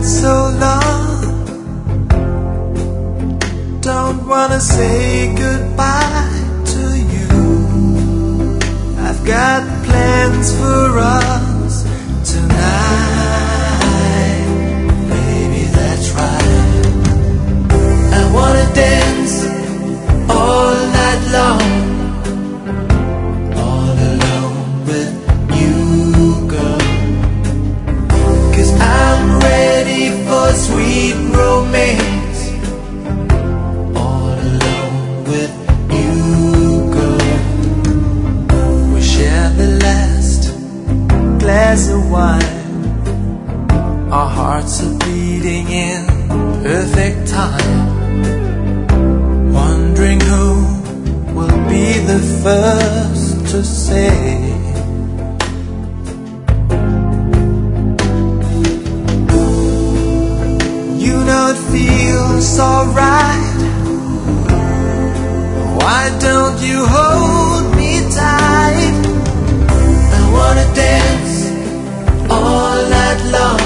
so long. Don't wanna say goodbye to you. I've got plans for us tonight. Baby, that's right. I wanna dance all night long, all alone with you, girl. 'Cause I'm ready for sweet romance, all alone with you, girl. We share the last glass of wine. Our hearts are beating in perfect time, wondering who will be the first to say, you know it feels alright. Why don't you hold me tight? I wanna dance all night long,